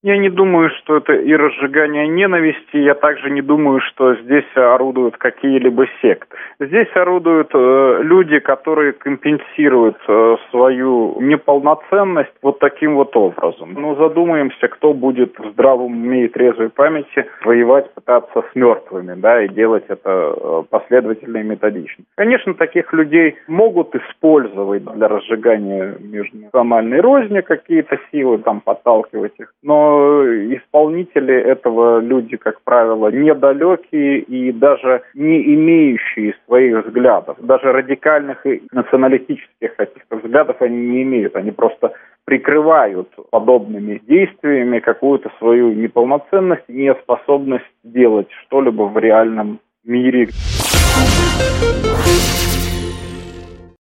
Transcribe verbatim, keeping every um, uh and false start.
Я не думаю, что это и разжигание ненависти. Я также не думаю, что здесь орудуют какие-либо секты. Здесь орудуют э, люди, которые компенсируют э, свою неполноценность вот таким вот образом. Ну, задумаемся, кто будет в здравом уме и трезвой памяти воевать, пытаться с мертвыми, да, и делать это э, последовательно и методично. Конечно, таких людей могут использовать для разжигания межнациональной розни какие-то силы, там, подталкивать их, но исполнители этого люди, как правило, недалекие и даже не имеющие своих взглядов. Даже радикальных и националистических каких-то взглядов они не имеют. Они просто прикрывают подобными действиями какую-то свою неполноценность и неспособность делать что-либо в реальном мире.